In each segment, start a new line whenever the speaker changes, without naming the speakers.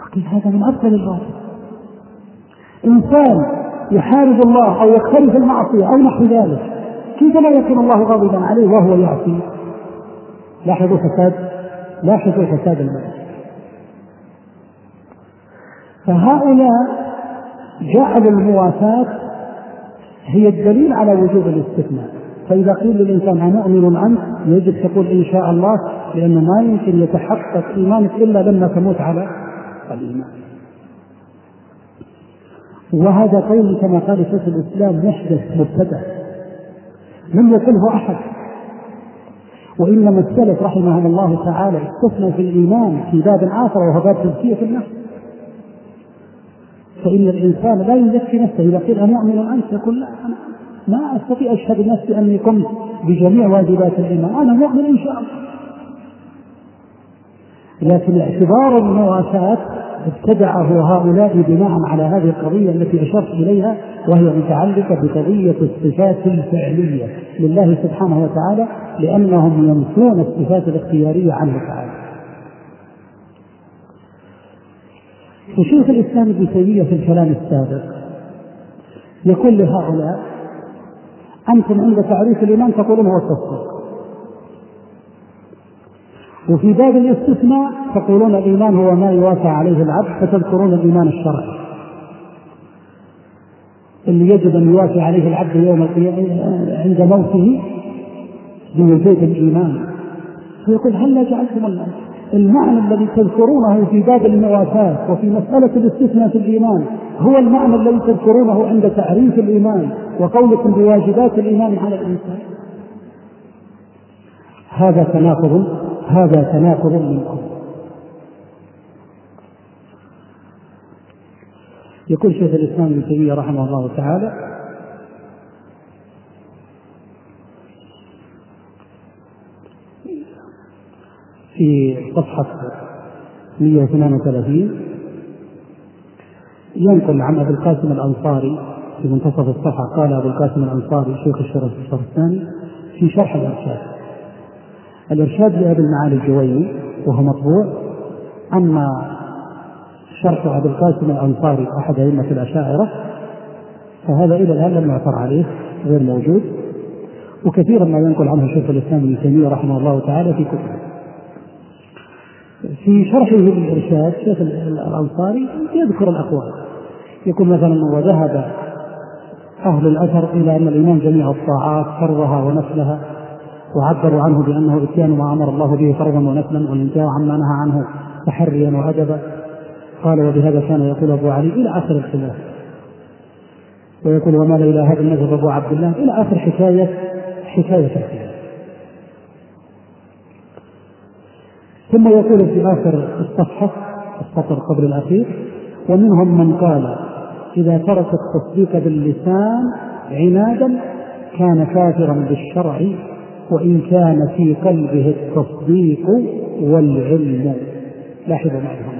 هذا من أفضل الباطل. إنسان يحارب الله أو يقترف المعصية أو نحو ذلك، كيف لا يكون الله غاضبا عليه وهو يعصي؟ لاحظوا فساد المال. فهؤلاء جعلوا المواساة هي الدليل على وجوب الاستثناء. فإذا قيل للإنسان أمؤمن أنت، يجب تقول إن شاء الله، لأنه ما يمكن يتحقق إيمانك إلا لما تموت على الإيمان. وهذا قول كما قال شيخ الإسلام محدث مبتدع لم يقله أحد، وإنما السلف رحمهم الله تعالى استثنوا في الإيمان في باب آخر وهو باب تزكية النفس. فإن الإنسان لا يزكي نفسه. إذا قيل أمؤمن أنت يقول لا، أنا ما أستطيع أشهد نفسي أني قمت بجميع واجبات الإيمان، أنا مؤمن إن شاء الله. لكن اعتبار المواساة ابتدعه هؤلاء بناء على هذه القضية التي أشرت إليها، وهي متعلقة بقضية الصفات الفعلية لله سبحانه وتعالى، لأنهم ينفون الصفات الاختيارية عنه تعالى. وشيخ الإسلام ابن تيمية في الكلام السابق يقول لهؤلاء: أنتم عند تعريف الإيمان تقولون هو التصديق، وفي باب الاستثناء تقولون الإيمان هو ما يوافى عليه العبد، فتذكرون الإيمان الشرعي اللي يجب أن يوافي عليه العبد يوم عند موته بوجود الإيمان. فيقول: هل جعلتم المعنى الذي تذكرونه في باب الموافاة وفي مسألة الاستثناء في الإيمان هو المعنى الذي تذكرونه عند تعريف الإيمان وقولكم بواجبات الإيمان على الإنسان؟ هذا تناقض منكم. يقول شيخ الإسلام ابن تيمية رحمه الله تعالى: في صفحة 132 ينقل عن أبي القاسم الأنصاري في منتصف الصفحة، قال أبو القاسم الأنصاري شيخ الشرف الثاني في شرح الإرشاد لأبي المعالي الجويني وهو مطبوع. أما شرح أبي القاسم الأنصاري أحد أئمة الأشاعرة فهذا إلى الآن لم يعثر عليه، غير موجود، وكثيرا ما ينقل عنه شيخ الإسلام ابن تيمية رحمه الله تعالى في كتبه. في شرحه للإرشاد شيخ الأنصاري يذكر الأقوال، يقول مثلا: وذهب أهل الأثر إلى أن الإيمان جميع الطاعات فرضها ونفلها، وعبروا عنه بأنه إتيان ما أمر الله به فرضا ونفلا، والانتهاء عما نهى عنه تحريا وأدبا. قال: وبهذا كان يقول أبو علي إلى آخر الخلاف، ويقول: وما إلى هذا المذهب أبو عبد الله، إلى آخر حكاية الخلاف. ثم يقول في آخر الصفحة السطر قبل الأخير: ومنهم من قال إذا ترك التصديق باللسان عنادا كان كافرا بالشرع وإن كان في قلبه التصديق والعلم. لاحظوا معي هنا،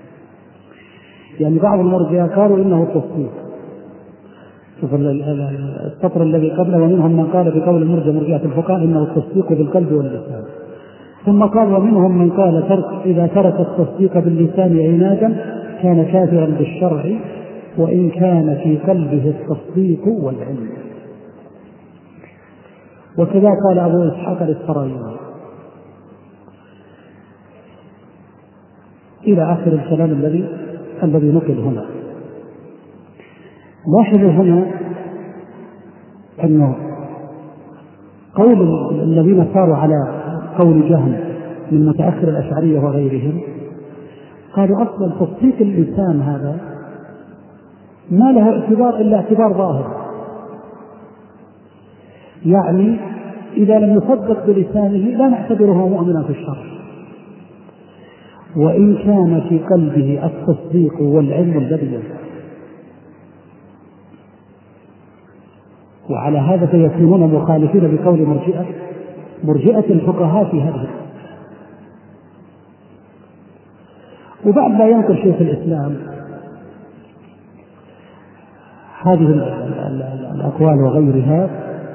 يعني بعض المرجئة قالوا إنه التصديق. شوف السطر الذي قبله: ومنهم من قال بقول مرجئة الفقهاء إنه التصديق بالقلب واللسان. ثم قال: ومنهم من قال إذا ترك التصديق باللسان عنادا كان كافرا بالشرع وإن كان في قلبه التصديق والعلم. وكذا قال أبو إسحاق الإسفرايني إلى آخر الكلام الذي نقل هنا. لاحظوا هنا أنه قول الذين صاروا على قول جهم من متأخر الأشعرية وغيرهم قالوا أصلا تصديق اللسان هذا ما له اعتبار إلا اعتبار ظاهر، يعني إذا لم يصدق بلسانه لا نعتبره مؤمنا في الشرع، وإن كان في قلبه التصديق والعلم الذي ينفع. وعلى هذا فيكونون مخالفين بقول مرجئة الفقهاء في هذه. وبعد ما ينقل شيخ الإسلام هذه الأقوال وغيرها،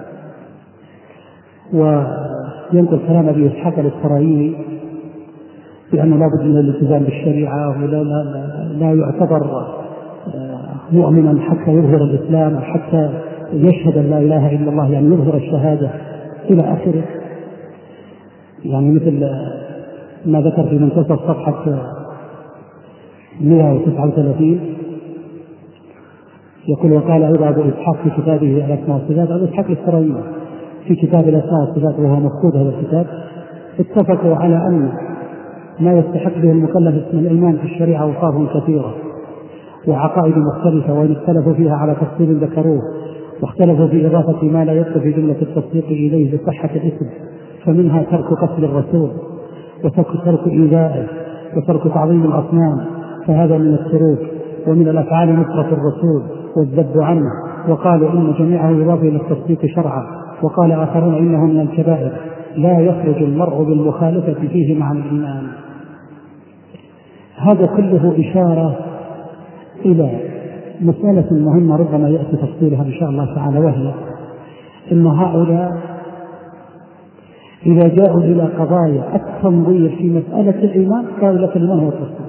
وينقل كلام أبي إسحاق الإسفرايني بأنه لا بد من الالتزام بالشريعة ولا لا يعتبر مؤمنا حتى يظهر الإسلام، حتى يشهد أن لا إله إلا الله، يعني يظهر الشهادة إلى آخره. يعني مثل ما ذكر في منتصف صفحة 139 يقول: وقال أيضا أبو إسحاق في كتابه الأسماء والصفات، أبو إسحاق السرايي في كتاب الأسماء والصفات وهو مفقود هذا الكتاب، اتفقوا على أن ما يستحق به المكلف اسم الإيمان في الشريعة أوصاف كثيرة وعقائد مختلفة، وإن اختلفوا فيها على تفصيل ذكروه، واختلفوا في إضافة ما لا يدخل في جملة التصديق إليه لصحة الاسم، فمنها ترك قتل الرسول، وترك إيذائه، وترك تعظيم الأصنام، فهذا من التروك، ومن الأفعال نصرة الرسول والذب عنه، وقالوا إن جميعه يضاف إلى التصديق شرعا، وقال آخرون إنه من الكبائر لا يخرج المرء بالمخالفة فيه مع الإيمان. هذا كله إشارة إلى مسألة مهمة ربما يأتي تفصيلها إن شاء الله تعالى، وهي إن هؤلاء إذا جاءوا إلى قضايا التنظير في مسألة الإيمان قالوا لك الإيمان هو التصديق،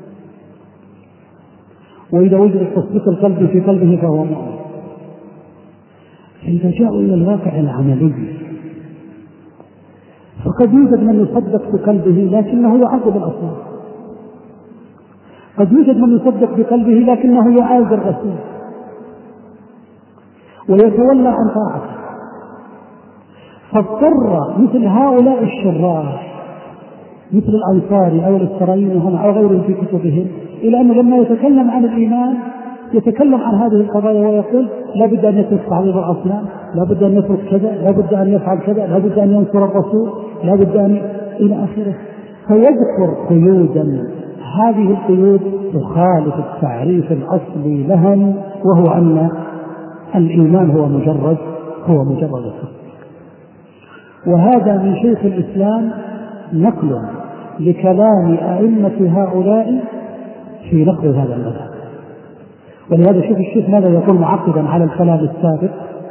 وإذا وجد التصديق القلبي في قلبه فهو مؤمن. إذا جاءوا إلى الواقع العملي فقد يوجد من يصدق بقلبه لكنه يعذب الأصنام، قد يوجد من يصدق بقلبه لكنه يعادي الرسول ويتولى عن طاعته. فاضطر مثل هؤلاء الشراح مثل الأنصاري أو الإسرائيلي هنا أو غيرهم في كتبهم إلى أنه لما يتكلم عن الإيمان يتكلم عن هذه القضايا ويقول لا بد أن يترك تعظيم الأصنام، لا بد أن يترك كذا، لا بد أن يفعل كذا، لا بد أن ينصر الرسول، لا بد أن إلى آخره. فيذكر قيودا، هذه القيود تخالف التعريف الأصلي لهم، وهو أن الإيمان هو مجرد التصديق. وهذا من شيخ الإسلام نقل لكلام أئمة هؤلاء في نقل هذا المذهب. ولهذا شوف الشيخ ماذا يقول معقبا على الكلام السابق،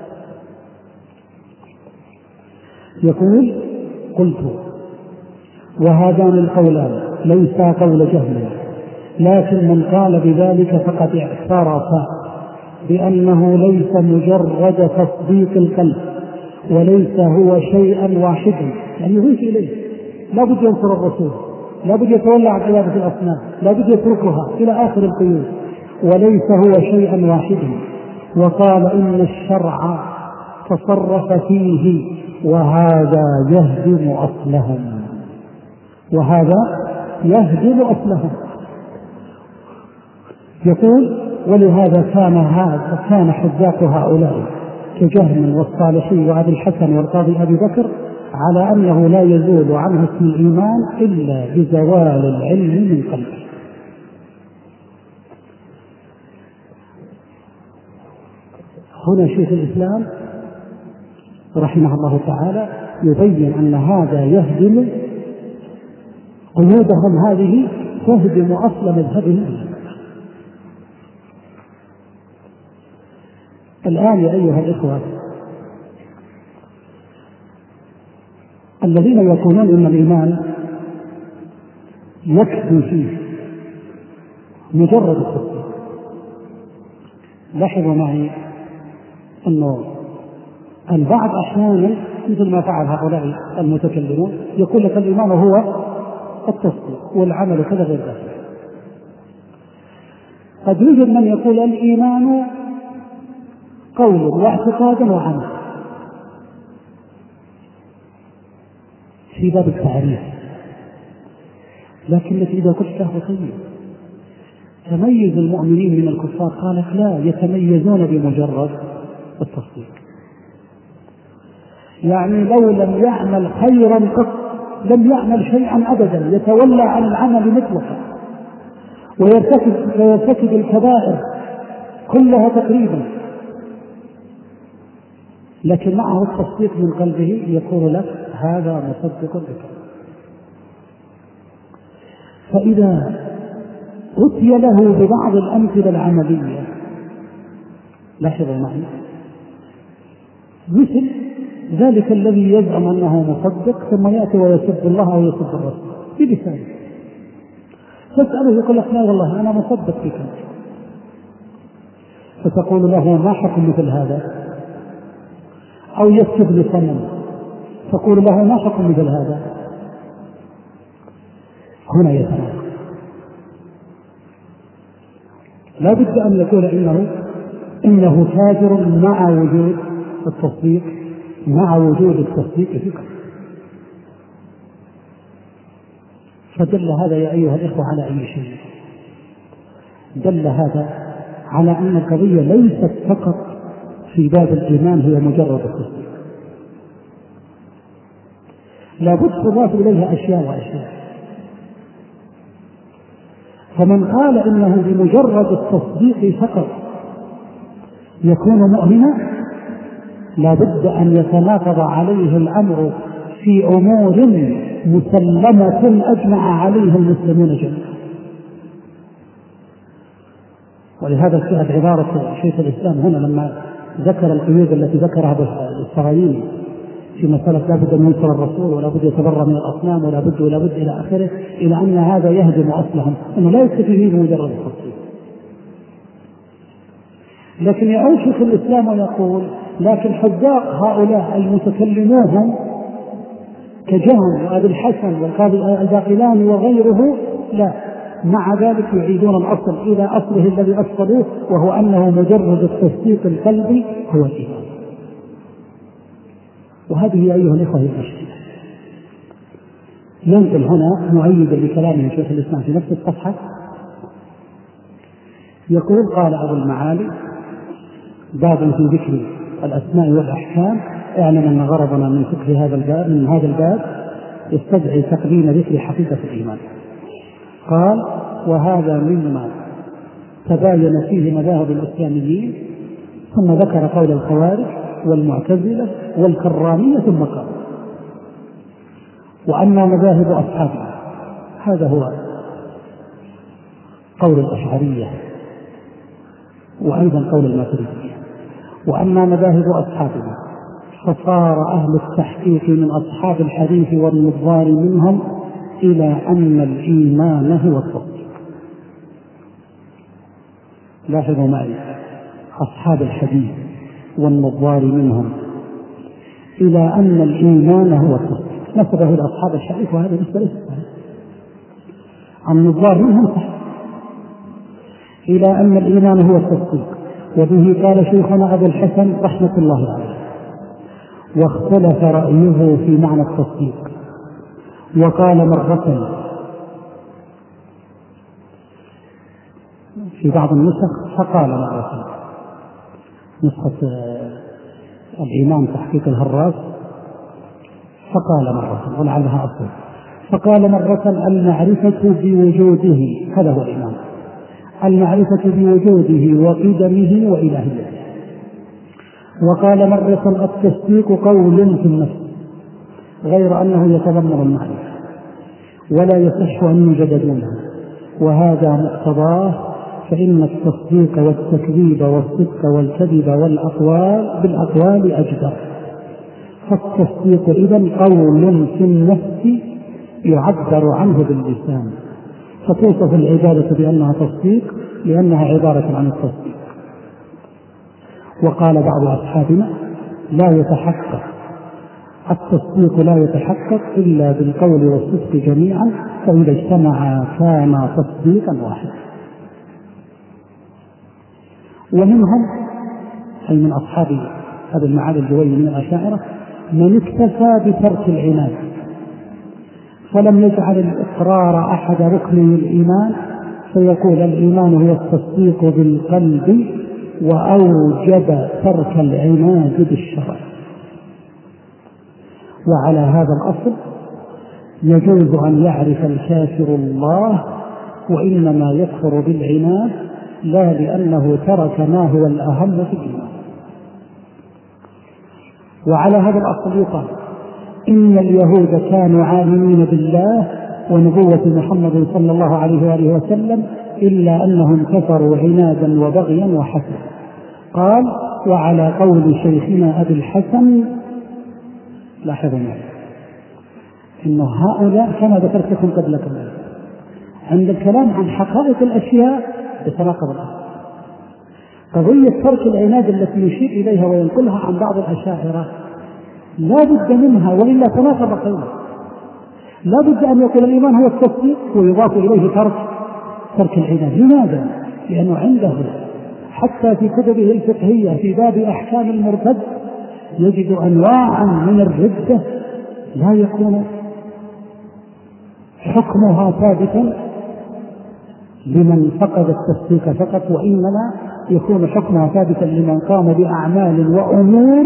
يقول: قلت وهذان القولان ليسا قول جهل، لكن من قال بذلك فقد اعترف بأنه ليس مجرد تصديق القلب، وليس هو شيئا واحدا، يعني يضيف إليه لا بد ينصر الرسول، لا بد يتولى عن عبادة الأصنام، لا بد يتركها إلى آخر القيود، وليس هو شيئا واحدا. وقال إن الشرع تصرف فيه وهذا يهدم أصلهم، يقول: ولهذا كان حذاق هؤلاء كجهم والصالحي وأبي الحسن والقاضي أبي بكر على أنه لا يزول عنه اسم الإيمان إلا بزوال العلم من قلبه. هنا شيخ الإسلام رحمه الله تعالى يبين أن هذا يهدم قيودهم، هذه تهدم أصل مذهبهم. الآن يا أيها الإخوة الذين يقولون إن الإيمان يكفي فيه مجرد التصديق، لاحظوا معي أنه البعض أحيانا مثل ما فعل هؤلاء المتكلمون يقول لك الإيمان هو التصديق والعمل كذا غير ذلك. قد يوجد من يقول الإيمان قول واعتقاد وعمل في باب التعريف، لكن إذا قلت له طيب تميز المؤمنين من الكفار، قال لك لا، يتميزون بمجرد التصديق. يعني لو لم يعمل خيرا قط لم يعمل شيئا أبدا، يتولى عن العمل مطلقا ويرتكب الكبائر كلها تقريبا، لكن معه التصديق من قلبه يقول لك هذا مصدق لك. فإذا أتي له ببعض الأمثلة العملية، لاحظوا معي، مثل ذلك الذي يزعم أنه مصدق ثم يأتي ويسب الله أو يسب الرسول بلسانه، تسأله يقول لك لا والله أنا مصدق فيك، فتقول له ما حكم مثل هذا؟ أو يكتب لصنم تقول له ما حكم مثل هذا؟ هنا يتناقض. لا بد أن يقول إنه كافر مع وجود التصديق، مع وجود التصديق في قلبه. فدل هذا يا أيها الإخوة على أي شيء؟ دل هذا على أن القضية ليست فقط في باب الإيمان هي مجرد التصديق، لابد تضاف إليها أشياء وأشياء. فمن قال إنه بمجرد التصديق فقط يكون مؤمنا لابد أن يتناقض عليه الأمر في أمور مسلمة أجمع عليها المسلمون جميعا. ولهذا جاءت عبارة شيخ الإسلام هنا لما ذكر القيود التي ذكرها الصهايني في مسألة لا بد أن ينصر الرسول ولا بد يتبرى من الأصنام ولا بد إلى آخره، إلى أن هذا يهدم أصلهم، أنه لا يكتفي به بمجرد التصديق. لكن يعود شيخ الإسلام ويقول لكن حذاق هؤلاء المتكلمون كجهم وأبي الحسن والقاضي الباقلاني وغيره لا، مع ذلك يعيدون الأصل إلى أصله الذي أصلوه، وهو أنه مجرد التصديق القلبي هو الإيمان. وهذه أيها الإخوة هي المشكلة. ينقل هنا مؤيدا لكلامه شيخ الإسلام في نفس الصفحة يقول قال أبو المعالي باب في ذكر الأسماء والأحكام اعلم أن غرضنا من فكر هذا الباب يستدعي تقديم ذكر حقيقة الإيمان. قال وهذا مما تباين فيه مذاهب الإسلاميين، ثم ذكر قول الخوارج والمعتزلة والكرامية ثم قال وأما مذاهب أصحابنا، هذا هو قول الأشعرية وأيضا قول الماتريدية. وأما مذاهب أصحابنا فصار أهل التحقيق من أصحاب الحديث والنظار منهم إلى أن الإيمان هو التصديق. لاحظوا معي أصحاب الحديث والنظار منهم إلى أن الإيمان هو التصديق، نسبه إلى أصحاب الحديث وهذا بالنسبة له النظار منهم صح، إلى أن الإيمان هو التصديق. وبه قال شيخنا أبو الحسن رحمة الله عليه، واختلف رأيه في معنى التصديق، وقال مرة في بعض النسخ فقال مرة، نسخة الإمام تحقيق الهراس فقال مرة ولعلها أصل، فقال مرة المعرفة بوجوده، هذا هو الإمام، المعرفة بوجوده وقدمه وإلهيته. وقال مرة التصديق قول في النفس غير أنه يتضمن المعرفة ولا يصح أن يوجد دونه، وهذا مقتضاه، فإن التصديق والتكذيب والصدق والكذب بالأقوال أجدر. فالتصديق إذن قول في النفس يعبر عنه باللسان، فتوصف العبادة بأنها تصديق لأنها عبارة عن التصديق. وقال بعض أصحابنا لا يتحقق التصديق، لا يتحقق إلا بالقول والصدق جميعا، فإذا اجتمعا كانا تصديقا واحدا. ومنهم أي من أصحاب هذا المعالي الجويني من الأشاعرة من اكتفى بترك العناد فلم يجعل الإقرار أحد ركن الإيمان، فيقول الإيمان هو التصديق بالقلب، وأوجب ترك العناد بالشرع. وعلى هذا الأصل يجوز أن يعرف الكافر الله، وإنما يكفر بالعناد لا لأنه ترك ما هو الأهم في الإيمان. وعلى هذا الأصل يقال إن اليهود كانوا عالمين بالله ونبوة محمد صلى الله عليه وآله وسلم، إلا أنهم كفروا عنادا وبغيا وحسدا. قال وعلى قول شيخنا أبي الحسن، لاحظوا معي إن هؤلاء كما ذكرت لكم قبل قليل عند الكلام عن حقائق الأشياء يتناقض الأمر. قضية ترك العناد التي يشير إليها وينقلها عن بعض الأشاعرة لا بد منها وإلا تناقض قوله. لا بد أن يكون الإيمان هو التصديق ويضاف إليه ترك العناد. لماذا؟ لأنه عنده حتى في كتبه الفقهية في باب أحكام المرتد يجد أنواعا من الردة لا يكون حكمها ثابتا لمن فقد التصديق فقط، وإنما يكون حكمها ثابتا لمن قام بأعمال وأمور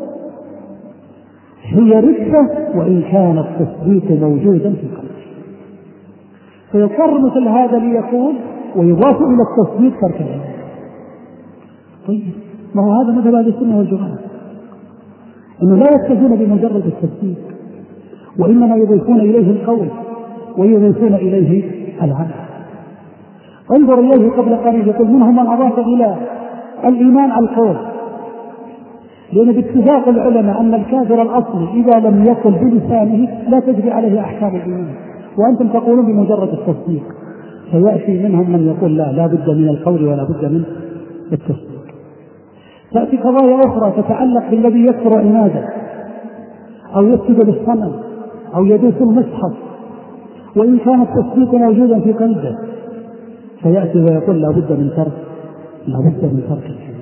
هي ردة وإن كان التصديق موجودا في القلب. فيكرر مثل هذا ليكون ويضاف إلى التصديق ترك العناد. طيب ما هو هذا مثل أهل السنة والجماعة، أنه لا يكتفون بمجرد التصديق وإنما يضيفون إليه القول ويضيفون إليه العمل. انظر إليه قبل قليل يقول منهم من أضاف إلى الإيمان القول، لأن باتفاق العلماء أن الكافر الأصلي إذا لم يقل بلسانه لا تجري عليه أحكام الإيمان، وأنتم تقولون بمجرد التصديق. فيأتي منهم من يقول لا بد من القول ولا بد من التصديق. تأتي قضايا أخرى تتعلق بالذي يكفر عنادا أو يسجد للصنم أو يدوس المصحف وإن كان التصديق موجودا في قلبه، فيأتي ويقول لا بد من ترك الحديث.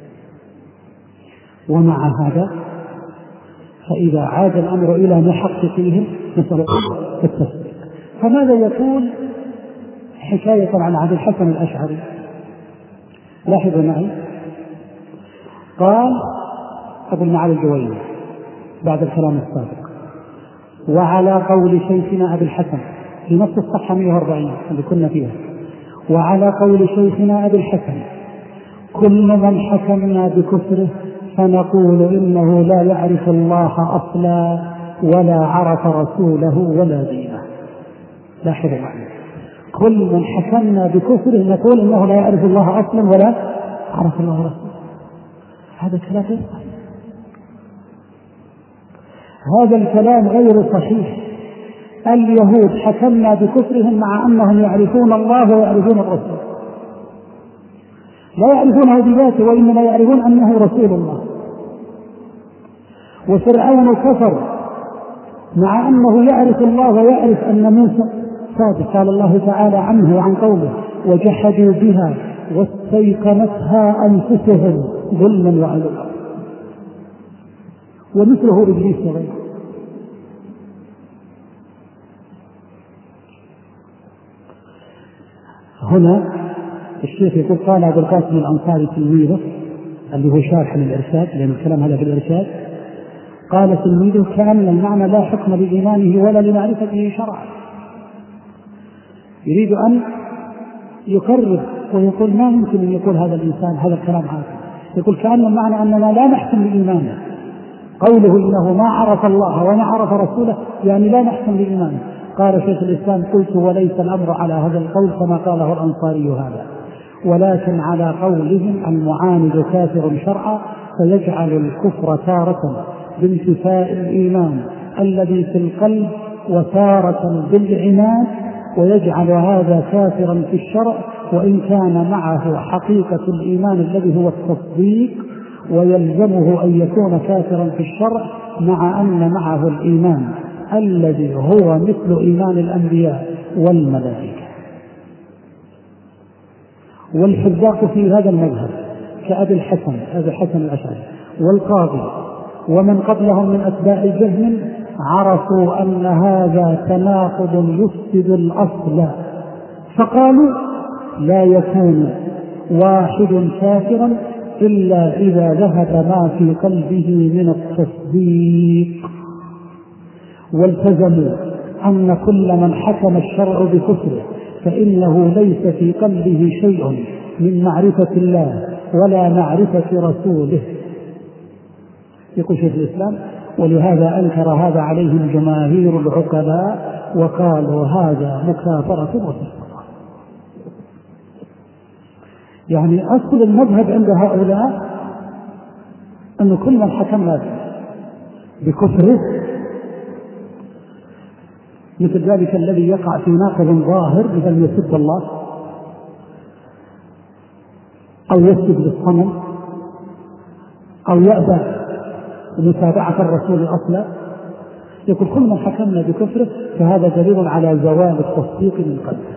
ومع هذا فإذا عاد الأمر إلى محققيهم مثل التصديق، فماذا يقول حكاية عن أبي الحسن الأشعري؟ لاحظوا معي، قال أبو المعالي الجويني بعد الكلام السابق: وعلى قول شيخنا أبي الحسن، في نص الصحة 140 اللي كنا فيها، وعلى قول شيخنا أبي الحسن كل من حكمنا بكفره فنقول إنه لا يعرف الله أصلا ولا عرف رسوله ولا دينه. لاحظوا معي، كل من حكمنا بكفره نقول إنه لا يعرف الله أصلا ولا عرف الله رسوله. هذا كلام غير صحيح. هذا الكلام غير صحيح. اليهود حكمنا بكفرهم مع أنهم يعرفون الله ويعرفون الرسول، لا يعرفونه بذاته وإنما يعرفون أنه رسول الله. وفرعون كفر مع أنه يعرف الله ويعرف أن موسى صادق. قال الله تعالى عنه وعن قومه: وجحدوا بها واستيقنتها أنفسهم ظلما وعلوا. ومثله إبليس وغيره. هنا الشيخ يقول: قال أبو القاسم الأنصاري تلميذه اللي هو شارح للإرشاد، لأن الكلام هذا في الإرشاد، قال تلميذه: كأن المعنى لا حكم لإيمانه ولا لمعرفته شرعا. يريد أن يقرر ويقول ما يمكن أن يقول هذا الإنسان هذا الكلام عاقل. يقول كأن المعنى أننا لا نحكم لإيمانه. قوله إنه ما عرف الله وما عرف رسوله يعني لا نحكم لإيمانه. قال شيخ الإسلام: قلت: وليس الأمر على هذا القول كما قاله الأنصاري هذا، ولكن على قولهم المعاند كافر شرعا، فيجعل الكفر تارة بانتفاء الإيمان الذي في القلب وتارة بالعناد، ويجعل هذا كافرا في الشرع وإن كان معه حقيقة الإيمان الذي هو التصديق، ويلزمه أن يكون كافرا في الشرع مع أن معه الإيمان الذي هو مثل إيمان الأنبياء والملائكة. والحذاق في هذا المذهب كأبي الحسن الأشعري والقاضي ومن قبلهم من أتباع الجهم عرفوا أن هذا تناقض يفسد الأصل، فقالوا: لا يكون واحد كافرا إلا إذا ذهب ما في قلبه من التصديق. والتزموا أن كل من حكم الشرع بكفره فإنه ليس في قلبه شيء من معرفة الله ولا معرفة رسوله. يقول شيخ الإسلام: ولهذا أنكر هذا عليهم جماهير العقلاء وقالوا هذا مكافرة وفسق. يعني أصل المذهب عند هؤلاء أن كل من حكمنا بكفره مثل ذلك الذي يقع في ناقض ظاهر بأن يسب الله أو يسجد للصنم أو يأبى متابعة الرسول أصلا، يقول كل من حكمنا بكفره فهذا دليل على زوال التصديق من قلبه.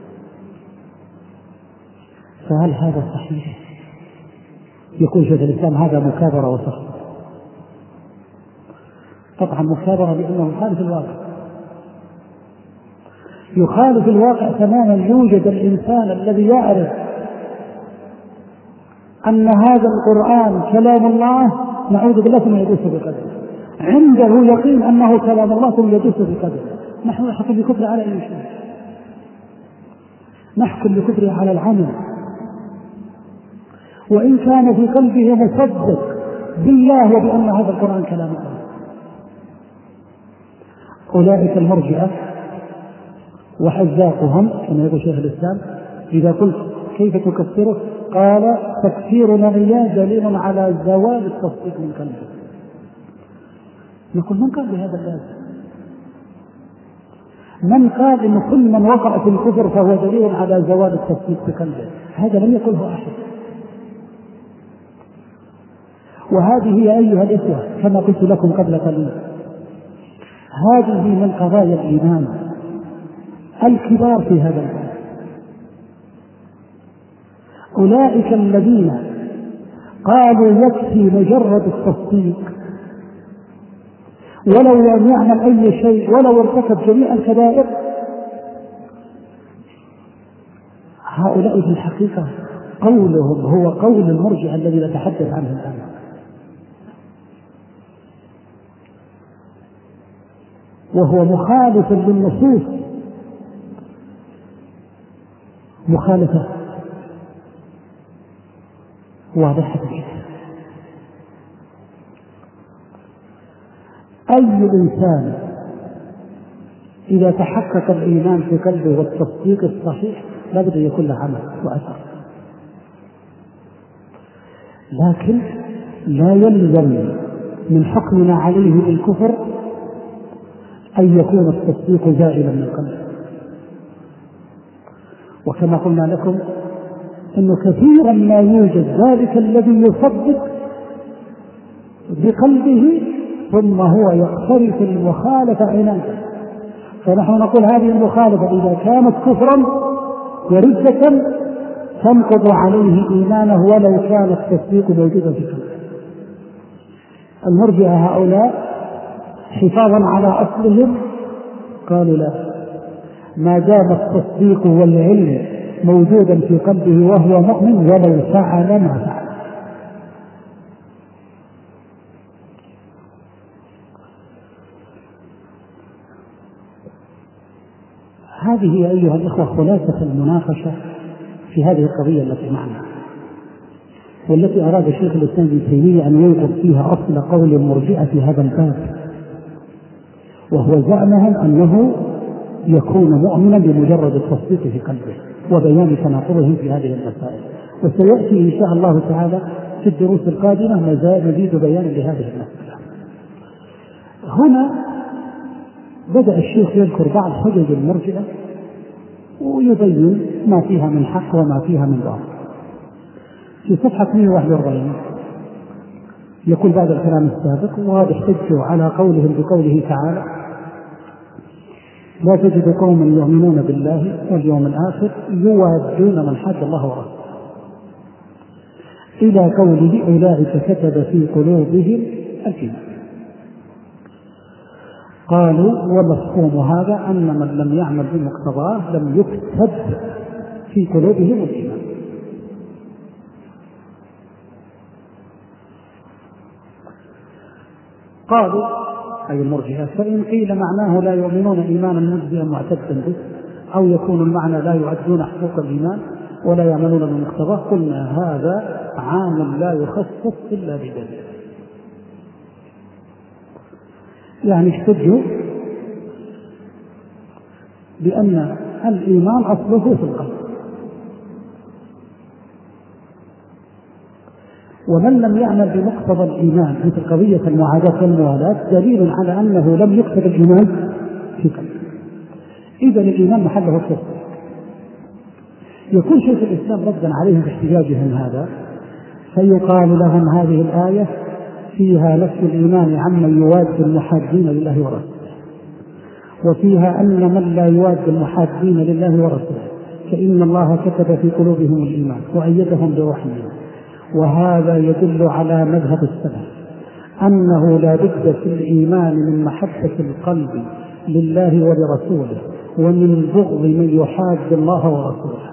فهل هذا صحيح؟ يقول شيخ الإسلام هذا مكابرة وسخط. طبعا مكابرة لأنه يخالف الواقع، يخالف الواقع تماما. يوجد الإنسان الذي يعرف أن هذا القرآن كلام الله، نعوذ بالله، ثم يدوس بقدره، عنده يقين أنه كلام الله ثم يدوس بقدره. نحن نحكم بكفر على أي شيء؟ نحكم بكفره على العمل، وإن كان في قلبه مصدق بالله وبأن هذا القرآن كلام الله. أولئك المرجئة وحزاقهم كما يقول شيخ الإسلام، إذا قلت كيف تكفره؟ قال تكفيرنا إياه دليل على زوال التصديق من قلبه. نقول من قال بهذا اللازم؟ من قال إن كل من وقع في الكفر فهو دليل على زوال التصديق في قلبه؟ هذا لم يقله أحد. وهذه يا أيها الإخوة كما قلت لكم قبل قليل، هذه من قضايا الإيمان الكبار في هذا الباب. أولئك الذين قالوا يكفي مجرد التصديق ولو لم يعمل أي شيء ولو ارتكب جميع الكبائر، هؤلاء في الحقيقة قولهم هو قول المرجئة الذي نتحدث عنه الآن، وهو مخالف للنصوص مخالفة واضحة جدا. أي إنسان إذا تحقق الإيمان في قلبه والتصديق الصحيح لابد أن يكون له عمل وأثر، لكن لا يلزم من حكمنا عليه بالكفر أن يكون التصديق زائلا من القلب. وكما قلنا لكم أنه كثيرا ما يوجد ذلك الذي يصدق بقلبه ثم هو يقترف المخالفة عنادا. فنحن نقول هذه المخالفة إذا كانت كفرا وردة تنقض عليه إيمانه ولو كان التصديق موجودا في قلبه. المرجئة هؤلاء حفاظا على أصلهم قالوا لا، ما دام التصديق والعلم موجودا في قلبه وهو مؤمن ولو فعل ما فعل. هذه يا أيها الإخوة خلاصة المناقشة في هذه القضية التي معنا، والتي أراد الشيخ الإسلام ابن تيمية أن ينقض فيها أصل قول المرجئة في هذا الباب، وهو زعمهم أنه يكون مؤمنا بمجرد التصديق في قلبه، وبيان تناقضهم في هذه المسائل. وسيأتي إن شاء الله تعالى في الدروس القادمة مزيد بيان لهذه المسألة. هنا بدأ الشيخ يذكر بعض حجج المرجئة ويبين ما فيها من حق وما فيها من باطل. في صفحة 141 يقول بعد الكلام السابق: وهذا احتجوا على قولهم بقوله تعالى: لا تجد قوما يؤمنون بالله واليوم الآخر يوادون من حاد الله ورسوله، إلى قوله: أولئك كتب في قلوبهم الإيمان. قالوا: ومفهوم هذا أن من لم يعمل بمقتضاه لم يكتب في قلوبهم الإيمان. قالوا أي المرجئة: فإن قيل معناه لا يؤمنون إيمانا مجزيا معتدا به، أو يكون المعنى لا يؤدون حقوق الإيمان ولا يعملون بمقتضاه، قلنا هذا عام لا يخصص إلا بدليل. يعني احتجوا بأن الإيمان أصله في القلب، ومن لم يعمل بمقتضى الإيمان مثل قضية المعاداة والموالاة دليل على أنه لم يكتب الإيمان في قلبه. إذا الإيمان محله التصديق. يكون شيخ الإسلام ردا عليهم في احتجاجهم هذا، فيقال لهم هذه الآية فيها نفس الإيمان عمن يواد المحادين لله ورسوله، وفيها أن من لا يواد المحادين لله ورسوله فإن الله كتب في قلوبهم الإيمان وأيدهم بروح منه. وهذا يدل على مذهب السلف أنه لا بد في الإيمان من محبة القلب لله ولرسوله ومن بغض من يحاد الله ورسوله.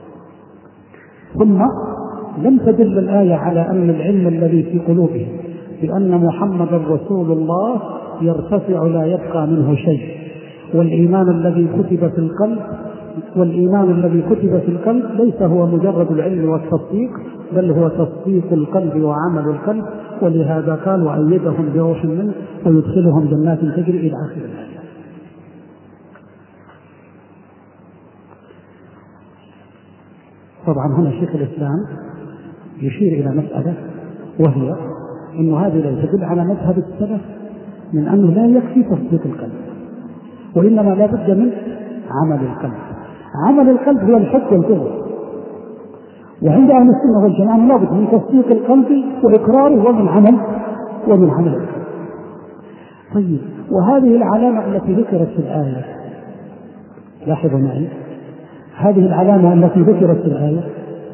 ثم لم تدل الآية على أن العلم الذي في قلوبهم بأن محمد رسول الله يرتفع لا يبقى منه شيء، والإيمان الذي كتب في القلب ليس هو مجرد العلم والتصديق، بل هو تصديق القلب وعمل القلب. ولهذا قال وأيدهم بروح منه ويدخلهم جنات تجري إلى آخر الآية. طبعا هنا شيخ الإسلام يشير إلى مسألة، وهي أن هذه لا تدل على مذهب السلف من أنه لا يكفي تصديق القلب، وإنما لا بد من عمل القلب. عمل القلب هو الحب والقوة، وعند أهل السنة والجماعة لا بد من تصديق القلب وإقراره ومن عمل القلب. طيب، وهذه العلامة التي ذكرت في الآية، لاحظوا معي، هذه العلامة التي ذكرت في الآية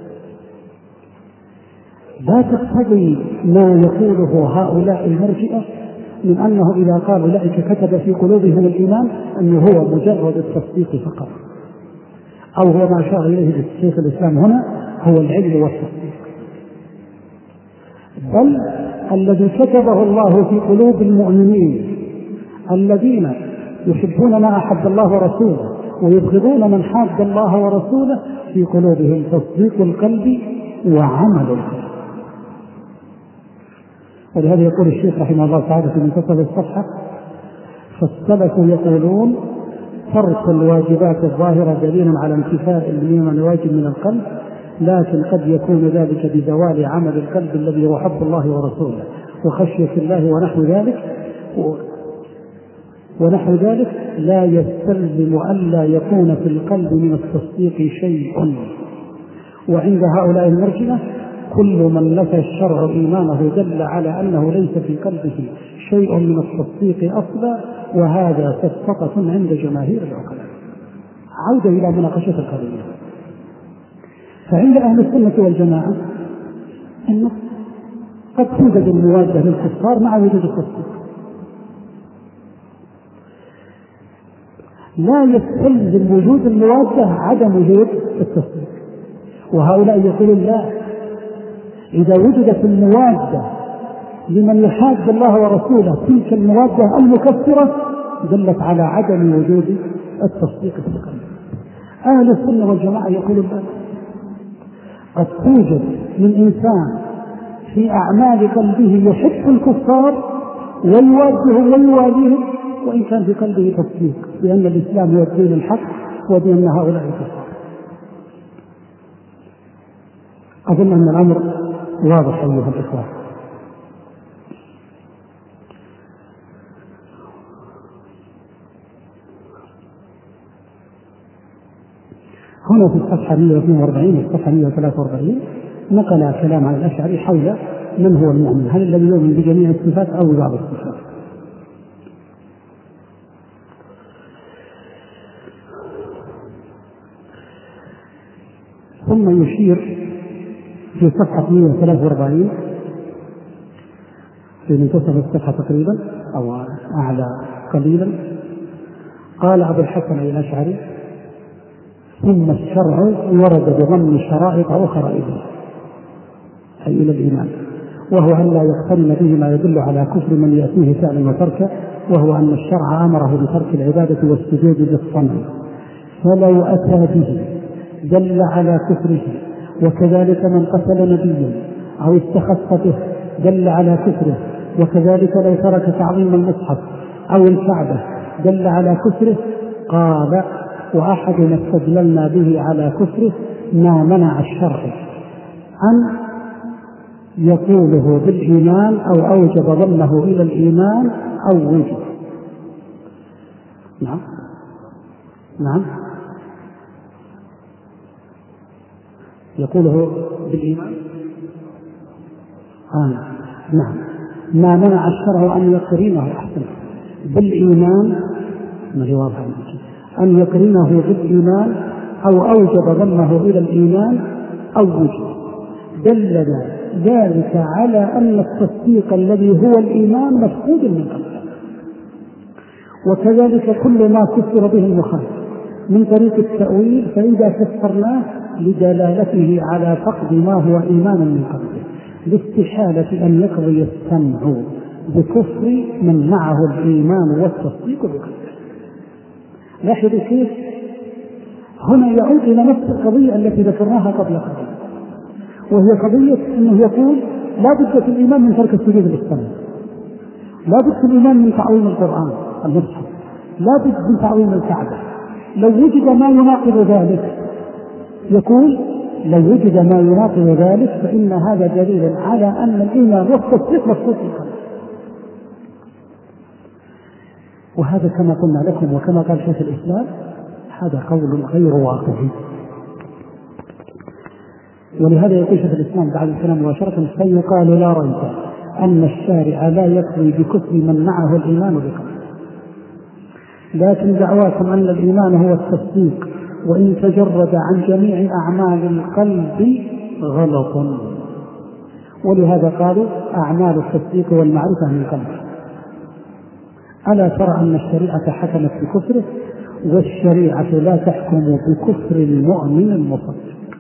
لا تقتضي ما يقوله هؤلاء المرجئة من أنه إذا قال أولئك كتب في قلوبهم الإيمان أنه هو مجرد التصديق فقط، أو هو ما أشار إليه شيخ الإسلام هنا هو العلم والتصديق، بل الذي كتبه الله في قلوب المؤمنين الذين يحبون ما أحب الله ورسوله ويبغضون من حاد الله ورسوله في قلوبهم تصديق القلب وعمل القلب. ولهذا يقول الشيخ رحمه الله تعالى في منتصف الصفحة: فالسلف يقولون ترك الواجبات الظاهرة دليل على انتفاء الواجب من القلب، لكن قد يكون ذلك بزوال عمل القلب الذي هو حب الله ورسوله وخشية الله ونحو ذلك لا يستلزم ألا يكون في القلب من التصديق شيء. وعند هؤلاء المرجئة كل من نفى الشرع إيمانه دل على أنه ليس في قلبه شيء من التصديق أصلا، وهذا سفقة عند جماهير العقلاء. عودة إلى مناقشة القضية، فعند أهل السنة والجماعة أنه قد توجد الموادة للكفار مع وجود التصديق، لا يستلزم وجود الموادة عدم وجود التصديق. وهؤلاء يقولون لا، إذا وجدت الموادة لمن يحاد الله ورسوله تلك الموادة المكفرة دلت على عدم وجود التصديق في القلب. أهل السنة والجماعة يقولون لا، قد توجد من إنسان في أعمال قلبه يحب الكفار ويوادهم ويواليهم وإن كان في قلبه تصديق بأن الإسلام هو الدين الحق وبأن هؤلاء كفار. أظن أن الأمر واضح أيها الإخوة. هنا في الصفحة 142 والصفحة 143 نقل كلام عن الأشعري حول من هو المؤمن، هل الذي يؤمن بجميع الصفات أو ببعض الصفات. ثم يشير في صفحة 143 في منتصف الصفحة تقريبا أو أعلى قليلا، قال أبو الحسن الأشعري: ثم الشرع ورد بضم شرائط أخرى أي إلى الإيمان، وهو أن لا يقترن به ما يدل على كفر من يأتيه فعلا وتركه، وهو أن الشرع أمره بترك العبادة والسجود للصنم، فلو أتى به دل على كفره، وكذلك من قتل نبيا أو استخف به دل على كفره، وكذلك لو ترك تعظيم المصحف أو الكعبة دل على كفره. قال: وأحد ما استدللنا به على كفره ما منع الشرع أن يقوله بالإيمان أو أوجب ظنه إلى الإيمان أو وجب. نعم، نعم، يقوله بالإيمان. نعم، ما منع الشرع أن يقرنه أحسن بالإيمان، ما هي واضحة أن يقرنه بالإيمان أو أوجب ضمه إلى الإيمان أو وجب، دلنا ذلك على أن التصديق الذي هو الإيمان مفقود من قبله. وكذلك كل ما كسر به المخالف من طريق التأويل فإذا فسرناه لدلالته على فقد ما هو إيمان من قبله، لاستحالة أن يقضي السمع بكفر من معه الإيمان والتصديق بقلبه. لاحظوا كيف هنا يعود إلى نفس القضية التي ذكرناها قبل قليل، وهي قضية أنه يقول لا بد في الإيمان من ترك السجود للسمع، لا بد في الإيمان من تعظيم القرآن المصحف، لا بد من تعظيم الكعبة. لو وجد ما يناقض ذلك، يقول لو وجد ما يناقض ذلك فإن هذا دليل على أن الإيمان والتصديق مفقود في القلب. وهذا كما قلنا لكم وكما قال شيخ الإسلام هذا قول غير واقعي. ولهذا يقول شيخ الإسلام بعد الكلام مباشرة فيقال لا ريب أن الشارع لا يقضي بكفر من معه الإيمان بقلبه، لكن دعواكم أن الإيمان هو التصديق وإن تجرد عن جميع أعمال القلب غلط. ولهذا قالوا أعمال التصديق والمعرفة من القلب. ألا ترى أن الشريعة حكمت بكفره، والشريعة لا تحكم بكفر المؤمن المصدق.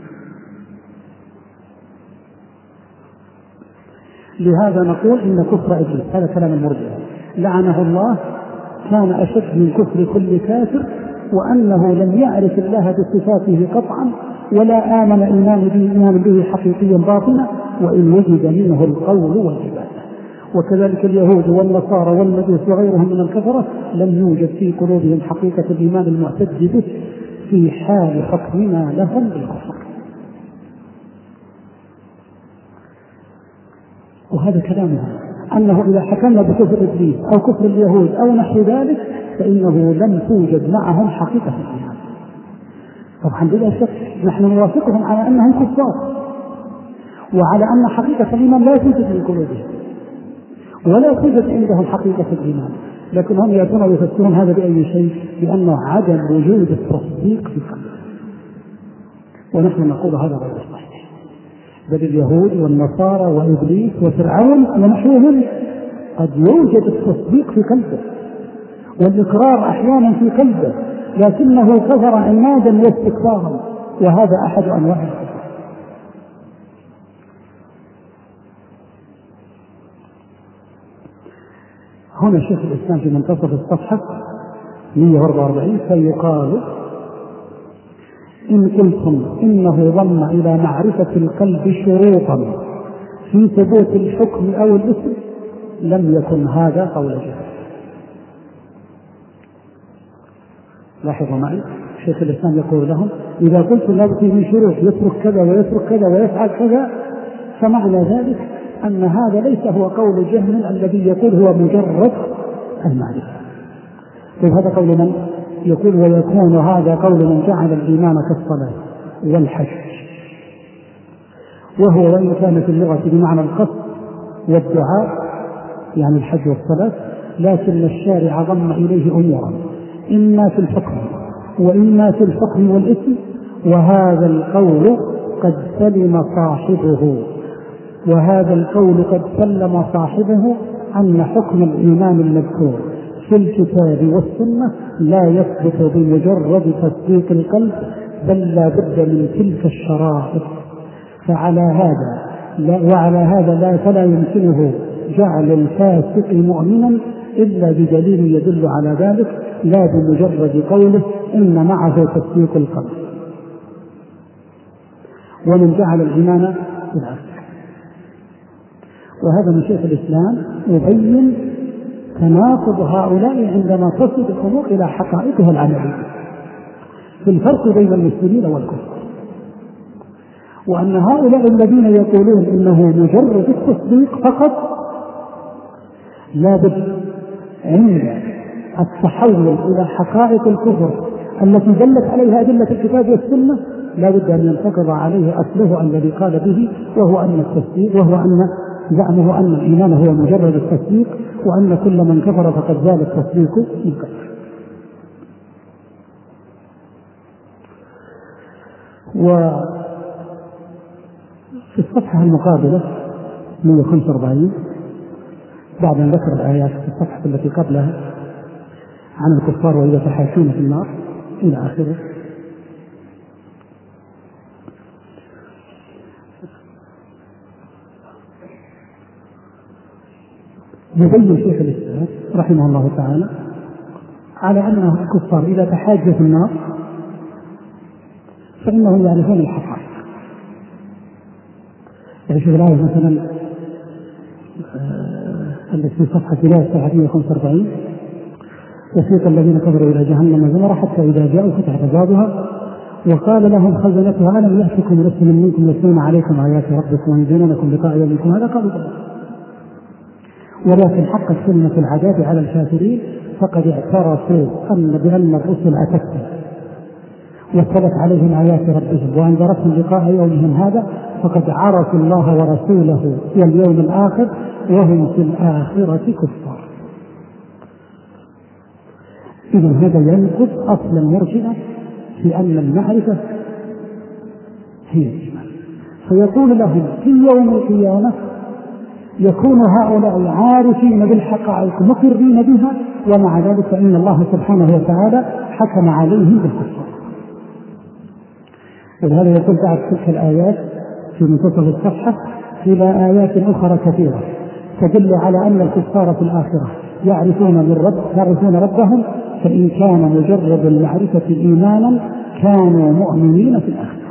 لهذا نقول إن كفر إبليس، هذا كلام المرجئة لعنه الله، كان أشد من كفر كل كافر، وأنه لم يعرف الله بصفاته قطعا ولا آمن إيمان به حقيقيا باطنا وإن وجد منه القول والعبادة. وكذلك اليهود والنصارى والمجوس وغيرهم من الكفرة لم يوجد في قلوبهم حقيقة الإيمان المعتد به في حال حكمنا لهم بالكفر. وهذا كلامه أنه إذا حكمنا بكفر إبليس أو كفر اليهود أو نحو ذلك فإنه لم توجد معهم حقيقة الإيمان. طبعا بلا شك نحن نوافقهم على أنهم كفار وعلى أن حقيقة الإيمان لا توجد في قلوبهم ولا توجد عندهم حقيقة الإيمان، لكن هم يأتون ويفسرون هذا بأي شيء؟ بأنه عدم وجود التصديق في القلب. ونحن نقول هذا غير صحيح، بل اليهود والنصارى وإبليس وفرعون ونحوهم قد يوجد التصديق في قلبه والإقرار أحيانا في قلبه، لكنه كفر عنادا واستكبارا، وهذا أحد أنواع الكفر. هنا شيخ الإسلام في منتصف الصفحة 144 فيقال إن قلتم إنه ضم إلى معرفة القلب شروطا في ثبوت الحكم أو الاسم لم يكن هذا قول جهل. لاحظوا معي شيخ الإسلام يقول لهم إذا قلت لابد من شروط يترك كذا ويترك كذا ويفعل كذا فمعنى ذلك أن هذا ليس هو قول جهل الذي يقول هو مجرد المعرفة. وهذا قول من يقول ويكون هذا قول من جعل الإيمان كالصلاة والحج، وهو وإن كان في اللغة بمعنى القصد والدعاء يعني الحج والصلاة، لكن الشارع ضم إليه أمورا إما في الحكم وإما في الحكم والإثم، وهذا القول قد سلم صاحبه أن حكم الإيمان المذكور في الكتاب والسنة لا يثبت بمجرد تصديق القلب، بل لا بد من تلك الشرائط. وعلى هذا فلا يمكنه جعل الفاسق مؤمنا إلا بدليل يدل على ذلك، لا بمجرد قوله إن معه تصديق القلب. ومن جعل الإيمان بالعكس. وهذا من شيخ الإسلام يبين تناقض هؤلاء عندما تصل الأمور إلى حقائقها العملية في الفرق بين المسلمين والكفر، وأن هؤلاء الذين يقولون إنه مجرد التصديق فقط لابد عند التحول إلى حقائق الكفر التي دلت عليها أدلة الكتاب والسنة لا بد أن ينتقض عليه أصله الذي قال به، وهو أن التصديق، وهو أن زعمه أن الإيمان هو مجرد التصديق، وأن كل من كفر فقد زال التصديق من كفر. وفي الصفحة المقابلة 145 بعد أن ذكر الآيات في الصفحة التي قبلها عن الكفار وإذا تحاشون في النار إلى آخره، يبين شيخ الإسلام رحمه الله تعالى على أن الكفار إذا تحاجوا في النار فإنهم يعرفون الحقائق. يعني شوف الآية مثلا التي في صفحة 145 وسيق الذين كفروا إلى جهنم زمرا حتى إذا جاءوا فتحت أبوابها وقال لهم خزنتها ألم يأتكم رسل منكم يتلون عليكم آيات ربكم وينذرونكم لقاء يومكم هذا؟ قالوا بلى، ولكن حقت كلمة العذاب على الكافرين فقد اعترفوا بأن الرسل أتتهم واتلت عليهم آيات ربهم وأنذرتهم لقاء يومهم هذا، فقد عرفوا الله ورسوله واليوم الآخر وهم في الآخرة كفار. إذن هذا ينقض أصل المرجئة في أن المعرفة هي الإيمان. فيقول لهم في يوم القيامة يكون هؤلاء عارفين بالحقائق مقرين بها، ومع ذلك فإن الله سبحانه وتعالى حكم عليهم بالكفر. ولهذا يقول بعد تلك الآيات في منتصف الصفحة إلى آيات أخرى كثيرة تدل على أن الكفار في الآخرة يعرفون ربهم، فإن كان مجرد المعرفة إيمانا كانوا مؤمنين في الآخرة.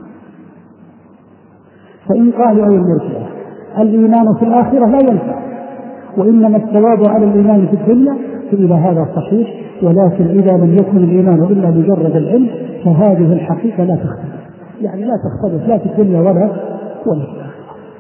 فإن قالوا أي المرجئة الإيمان في الآخرة لا ينفع وإنما الثواب على الإيمان في الدنيا، فإلى هذا صحيح، ولكن إذا لم يكن الإيمان إلا مجرد العلم فهذه الحقيقة لا تختلف، يعني لا تختلف لا في الدنيا ولا في الآخرة.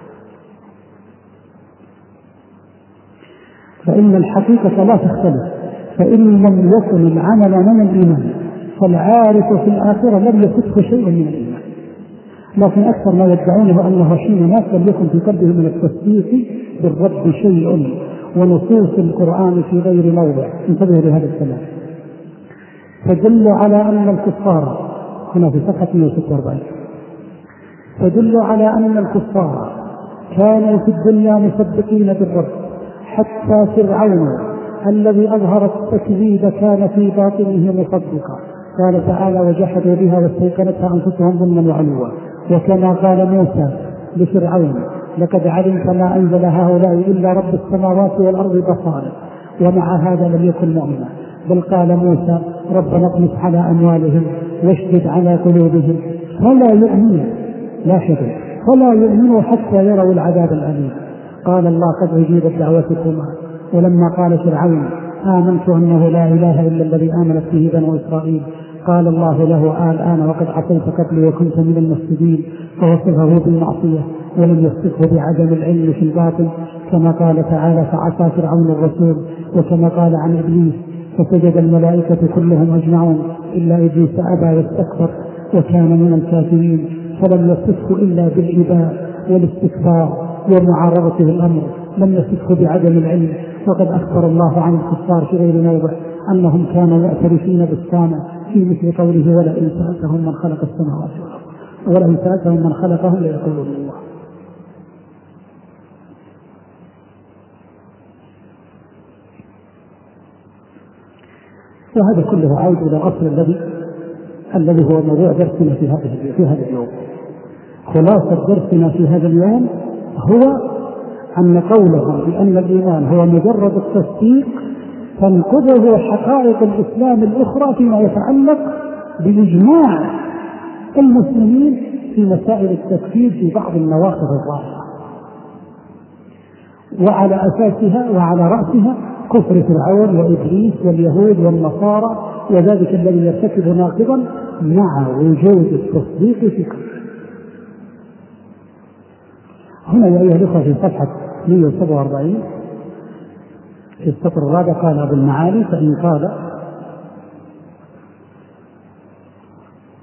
فإن الحقيقة لا تختلف، فإن لم يكن العمل من الإيمان فالعارف في الآخرة لم يفته شيء من الإيمان. لكن أكثر ما يدعونه أنه حين مات لم يكن في قلبه من التصديق بالرب شيء، ونصوص القرآن في غير موضع. انتبهوا لهذا الكلام. تدل على أن الكفار هنا في صفحة 146 تدل على أن الكفار كانوا في الدنيا مصدقين بالرب، حتى فرعون الذي أظهر التكذيب كان في باطنه مصدقا. قال تعالى وجحدوا بها واستيقنتها أنفسهم ظلما وعلوا. وكما قال موسى لفرعون لقد علمت ما أنزل هؤلاء إلا رب السماوات والأرض بصائر، ومع هذا لم يكن مؤمنا، بل قال موسى ربنا اطمس على أموالهم واشدد على قلوبهم فلا يؤمنوا، لا شك فلا يؤمنوا حتى يروا العذاب الأليم. قال الله قد أجيبت دعوتكما. ولما قال فرعون آمنت أنه لا إله إلا الذي آمنت به بنو إسرائيل، قال الله له الآن وقد عصيت قبلي وكنت من المفسدين، فوصفه بالمعصية ولم يصفه بعدم العلم في الباطن، كما قال تعالى فعصى فرعون الرسول، وكما قال عن إبليس فسجد الملائكة كلهم أجمعون إلا إبليس أبى واستكبر وكان من الكافرين، فلم يصفه إلا بالإباء والاستكبار ومعارضته الأمر، لم يصفه بعدم العلم. وقد أخبر الله عن الكفار في غير موضع أنهم كانوا يعترفون بالصانع في مثل قوله ولئن سألتهم من خلق السماوات والأرض ولئن سألتهم من خلقهم ليقولون الله. وهذا كله عود إلى الأصل الذي هو موضوع درسنا في هذا اليوم. خلاصة درسنا في هذا اليوم هو أن قولهم بأن الإيمان هو مجرد التصديق تنقضه حقائق الإسلام الأخرى فيما يتعلق بإجماع المسلمين في مسائل التكفير في بعض النواقض الظاهرة، وعلى أساسها وعلى رأسها كفر فرعون وإبليس واليهود والنصارى، وذلك الذي يرتكب ناقضا مع وجود التصديق في كفر. هنا يا أيها الأخوة في صفحة 147 في السطر الرابع قال أبو المعالي فإن قال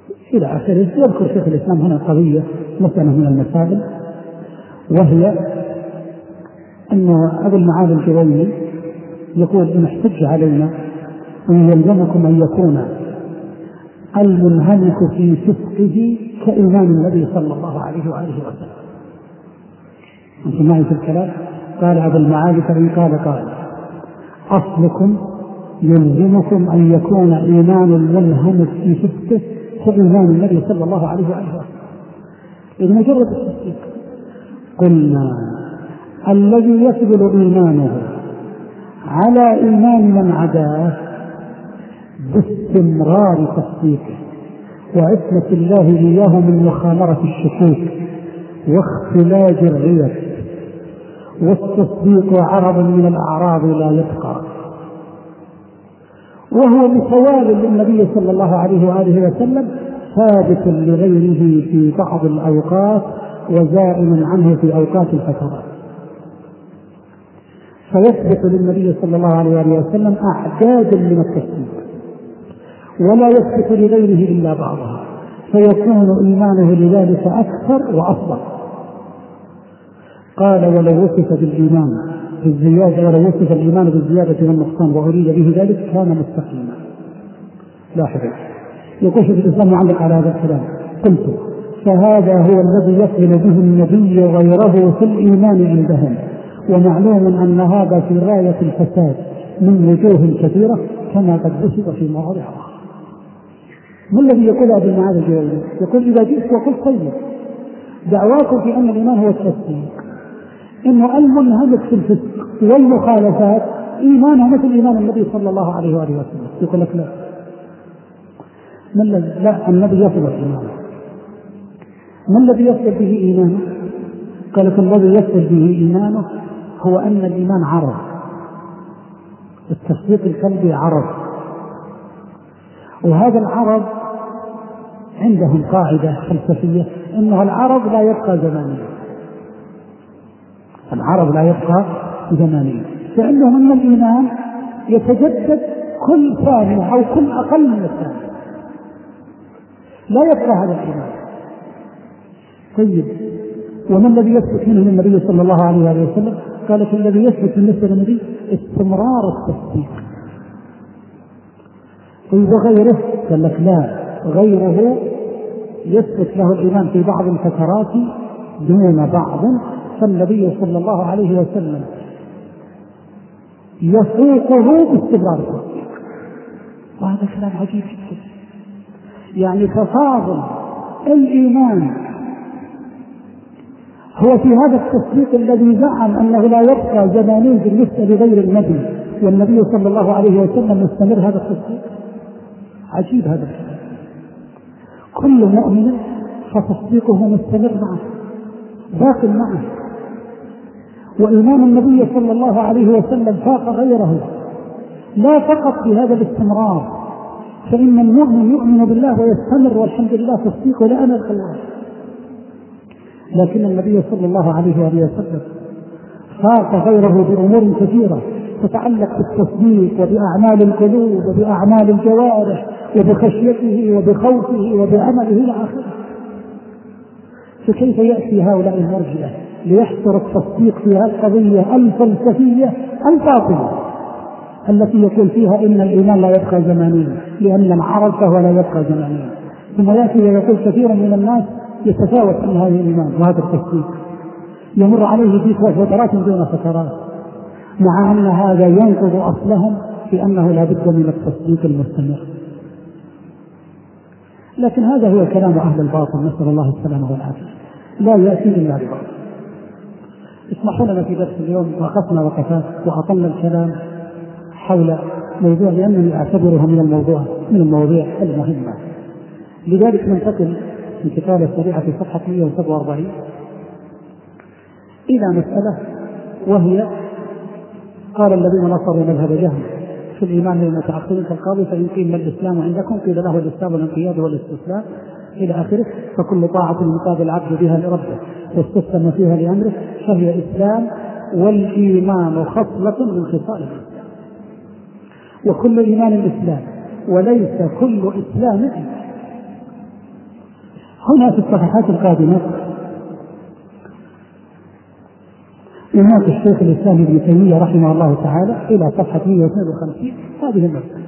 إلى آخره. يذكر شيخ الإسلام هنا قضية مسألة من المسائل، وهي أن أبو المعالي الجويني يقول إن احتج علينا أن يلزمكم أن يكون المنهمك في فسقه كإمام النبي صلى الله عليه وآله وسلم. أنت معي في الكلام؟ قال أبو المعالي فإن قال أصلكم يلزمكم أن يكون إيمان المنهمك في فسقه كإمام النبي صلى الله عليه وآله وسلم. إذ مجرد التصديق. قلنا الذي يثبت إيمانه على إيمان من عداه باستمرار تصديقه وعصمة الله إياه من مخامرة الشكوك واختلاج الريب، والتصديق عرض من الأعراض لا يبقى، وهو مثواب للنبي صلى الله عليه وآله وسلم ثابت لغيره في بعض الأوقات وزائم عنه في أوقات الفترات. فيثبت للنبي صلى الله عليه وآله وسلم أعداد من التصديق ولا يثبت لغيره إلا بعضها، فيكون إيمانه لذلك أكثر وأفضل. قال ولو وصف بالإيمان بالزيادة، ولو وصف الإيمان بالزيادة والنقصان وأريد به ذلك كان مستقيما. لاحظوا، يقول شيخ الإسلام معلق على هذا الكلام، قلت فهذا هو الذي يقبل به النبي غيره في الإيمان عندهم، ومعلوم أن هذا في غاية الفساد من وجوه كثيرة كما قد بسط في مواضع أخرى. ما الذي يقول أبو المعالي الجويني؟ يقول إذا جئت وقلت طيب دعواكم في أن الإيمان هو التصديق، إنه المنهمك في الفسق والمخالفات إيمانه مثل إيمان النبي صلى الله عليه وآله وسلم. يقول لك لا، لا، النبي يثبت إيمانه. ما الذي يثبت به إيمانه؟ قال لك الذي يثبت به إيمانه هو أن الإيمان عرض، التصديق القلبي عرض، وهذا العرض عندهم قاعدة فلسفية إنه العرض لا يبقى زمانيا، العرض لا يبقى زمانيا، فإنهم أن الإيمان يتجدد كل ثانية أو كل أقل من الثانية، لا يبقى هذا الإيمان. طيب وما الذي يثبت منه النبي صلى الله عليه وسلم؟ قالت الذي يثبت بالنسبة للنبي استمرار التصديق. طيب وغيره؟ قال لك لا، غيره يثبت له الإيمان في بعض الفترات دون بعض، فالنبي صلى الله عليه وسلم يفوقه باستمرار التصديق. وهذا كلام عجيب جدا، يعني تفاضل الإيمان هو في هذا التصديق الذي زعم أنه لا يبقى زماني بالنسبة لغير النبي، والنبي صلى الله عليه وسلم مستمر هذا التصديق. عجيب هذا الكلام. كل مؤمن فتصديقه مستمر معه باق معه، وإيمان النبي صلى الله عليه وسلم فاق غيره لا فقط بهذا الاستمرار، فإن المؤمن يؤمن بالله ويستمر والحمد لله تصديقه لا أمل الله، لكن النبي صلى الله عليه وسلم فاق غيره بأمور كثيرة تتعلق بالتصديق وبأعمال القلوب وبأعمال الجوارح وبخشيته وبخوفه وبعمله إلى آخره. فكيف يأتي هؤلاء المرجئة ليحصر التصديق في هذه القضية الفلسفية الباطلة التي يقول فيها إن الإيمان لا يبقى زمانيا لأن العرض فهو لا يبقى زمانيا، ثم يأتي ويقول كثيرا من الناس يتفاوت عن هذا الإيمان وهذا التصديق، يمر عليه في فترات دون فترات، مع أن هذا ينقض أصلهم في أنه لا بد من التصديق المستمر. لكن هذا هو كلام أهل الباطل، نسأل الله السلامة والعافية، لا يأتي إلا بباطل. اسمحوا لنا في درس اليوم وقفنا وقفات وأطلنا الكلام حول موضوع لأنني أعتبره من المواضيع المهمة، لذلك ننتقل في كتابة السريعة في صفحة 147 إلى مسألة، وهي قال الذين نصروا مذهب جهم في الإيمان للمتأخرين كالقاضي فإن قيل ما الإسلام عندكم قيل له الإسلام والانقياد والاستسلام إلى آخره، فكل طاعة يقاد العبد بها لربه واستسلم فيها لأمره فهي إسلام، والإيمان خصلة من خصال الإسلام، وكل إيمان الإسلام وليس كل إسلام إيمان. هنا في الصفحات القادمة يناقش الشيخ الإسلام ابن تيمية رحمه الله تعالى إلى صفحة 152 هذه المسألة،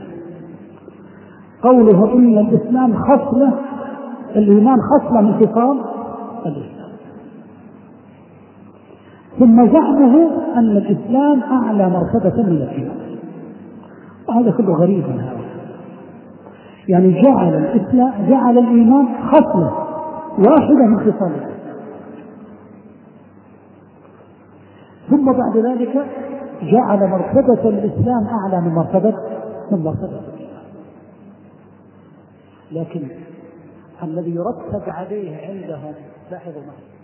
قوله إن الإسلام خصلة، الإيمان خصلة من خصال الإسلام، ثم زعمه أن الإسلام أعلى مرتبة من الإيمان، وهذا كله غريب من هذا. يعني جعل الإيمان خصلة واحدة من خصال الإسلام، ثم بعد ذلك جعل مرتبة الإسلام أعلى من مرتبة الإيمان. لكن الذي يرتب عليه عندهم، لاحظوا معي،